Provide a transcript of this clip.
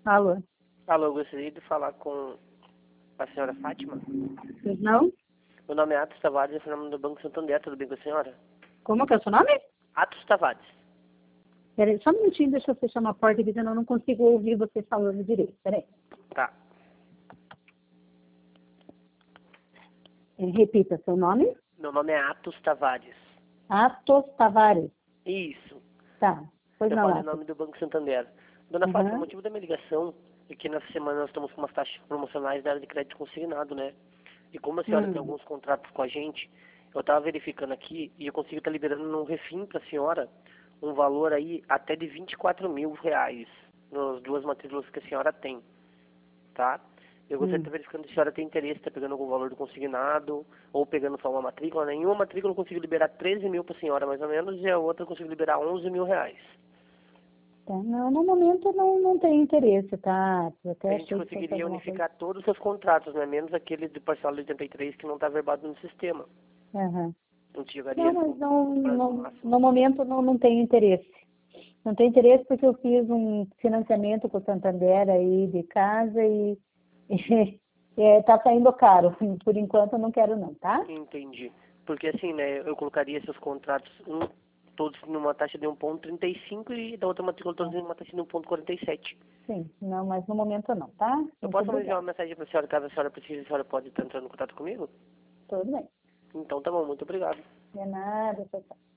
Alô? Alô, eu gostaria de falar com a senhora Fátima. Pois não? Meu nome é Atos Tavares, eu sou nome do Banco Santander, tudo bem com a senhora? Como que é o seu nome? Atos Tavares. Peraí, só um minutinho, deixa eu fechar uma porta aqui, senão eu não consigo ouvir você falando direito. Peraí. Tá. Repita seu nome. Meu nome é Atos Tavares. Atos Tavares. Isso. Tá. Pois Eu não, falo em Atos. nome do Banco Santander. Dona Fátima, o Uhum. motivo da minha ligação é que nessa semana nós estamos com umas taxas promocionais da área de crédito consignado, né? E como a senhora tem alguns contratos com a gente, eu estava verificando aqui e eu consigo estar liberando no refim para a senhora um valor aí até de R$ 24.000 nas duas matrículas que a senhora tem, tá? Eu gostaria de estar verificando se a senhora tem interesse, está pegando algum valor do consignado ou pegando só uma matrícula, né? Em uma matrícula eu consigo liberar 13 mil para a senhora, mais ou menos, e a outra eu consigo liberar R$ 11.000. Tá. Não, no momento não tem interesse, tá? Eu A até gente achei que fosse conseguiria alguma coisa. unificar todos os seus contratos, né? Menos aquele de parcela de 83 que não está verbado no sistema. Uhum. A gente chegaria Não, no mas prazo máximo. no momento não tem interesse. Não tem interesse porque eu fiz um financiamento com o Santander aí de casa e tá saindo caro. Por enquanto eu não quero não, tá? Entendi. Porque assim, né? Eu colocaria seus contratos todos numa taxa de 1,35 e da outra matrícula todos em uma taxa de 1,47. Sim, não, mas no momento não, tá? Eu Muito posso enviar obrigada. uma mensagem para a senhora, caso a senhora precise, a senhora pode estar entrando em contato comigo? Tudo bem. Então tá bom, muito obrigado. De nada, tchau, tchau.